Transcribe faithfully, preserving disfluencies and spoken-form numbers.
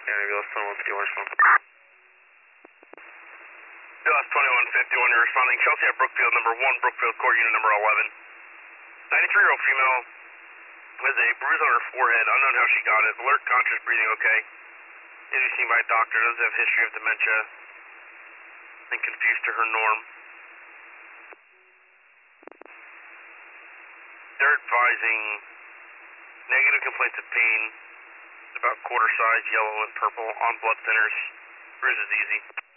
Bill twenty-one fifty-one, respond. Bill twenty-one fifty-one, you're responding. Chelsea at Brookfield, number one, Brookfield Court, unit number eleven. ninety-three-year-old female has a bruise on her forehead, unknown how she got it. Alert, conscious, breathing okay. Is seen by a doctor, doesn't have history of dementia, and confused to her norm. They're advising negative complaints of pain, about quarter size, yellow and purple, on blood thinners, bruise is easy.